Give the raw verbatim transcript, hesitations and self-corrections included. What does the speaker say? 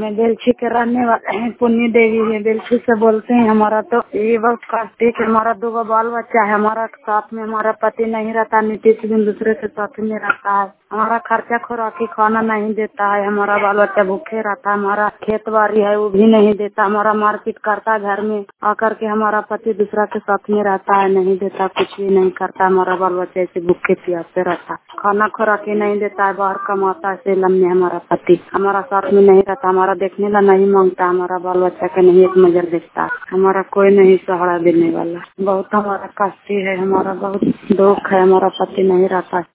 में बेलछी के रहने वाले हैं। पुन्नी देवी है, बेलछी से बोलते हैं। हमारा तो ये बहुत कष्ट है कि हमारा दो बाल बच्चा है, हमारा साथ में हमारा पति नहीं रहता, नीतीश दिन दूसरे के साथ में रहता है। हमारा खर्चा खुराकी खाना नहीं देता है, हमारा बाल बच्चा भूखे रहता है। हमारा खेत बाड़ी है वो भी नहीं देता, हमारा मारपीट करता घर में आकर के। हमारा पति दूसरा के साथ में रहता है, नहीं देता, कुछ भी नहीं करता। हमारा बाल बच्चा ऐसे भूखे प्यासे रहता, खाना खुराकी नहीं देता है, बाहर कमाता है सेलम में। हमारा पति हमारा साथ में नहीं रहता, हमारा देखने ला नहीं मांगता, हमारा बाल बच्चा के नहीं एक नजर देखता, हमारा कोई नहीं सहारा देने वाला। बहुत हमारा कष्ट है, हमारा बहुत दुख है, हमारा पति नहीं रहता।